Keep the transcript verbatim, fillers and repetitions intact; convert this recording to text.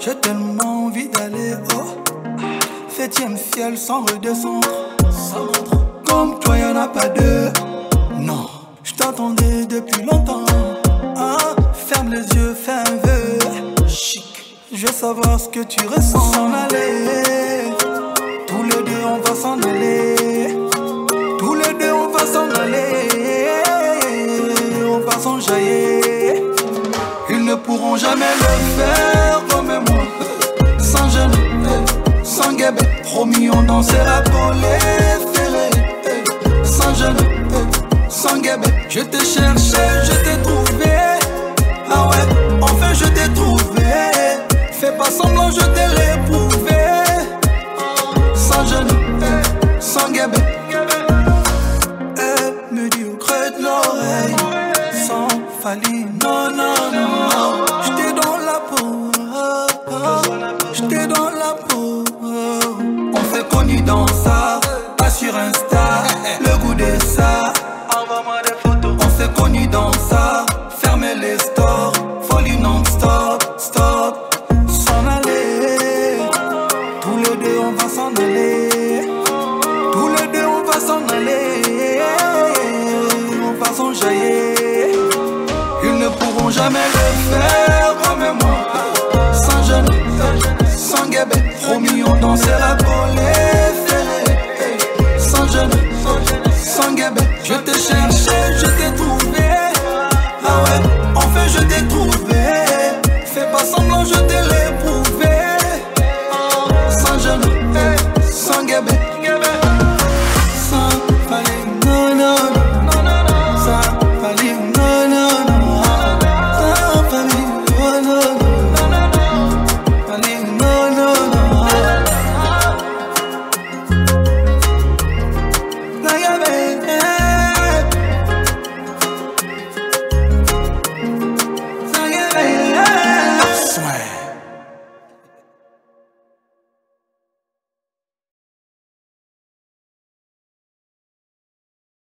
J'ai tellement envie d'aller au septième ciel sans redescendre. Comme toi y'en a pas deux. Non, je t'attendais depuis longtemps. Ah, ferme les yeux, fais un vœu. Chic, je veux savoir ce que tu ressens. S'en aller, tous les deux on va s'en aller. Tous les deux on va s'en aller. On va s'enjailler. Ils ne pourront jamais le faire comme moi. Sans gêne, sans guébé. Promis on dansera pour les ferrer. Sans gêne, sans guébé. Je t'ai cherché, je t'ai trouvé. Ah ouais, enfin je t'ai trouvé. Fais pas semblant, je t'ai réprouvé. Sans gêne, sans guébé. Elle me dit au creux de l'oreille, sans faillir, non, non, non. J'étais dans la peau, j'étais dans la peau. On s'est connus dans ça, pas sur Insta, le goût de ça. Envoie-moi des photos. On s'est connus dans ça, fermez les stores, folie non-stop, stop. S'en aller, tous les deux on va s'en aller. Tous les deux on va s'en aller. On va s'enjailler. Ils ne pourront jamais le faire comme moi. Sans gêne, sans guébé. Promis on dansera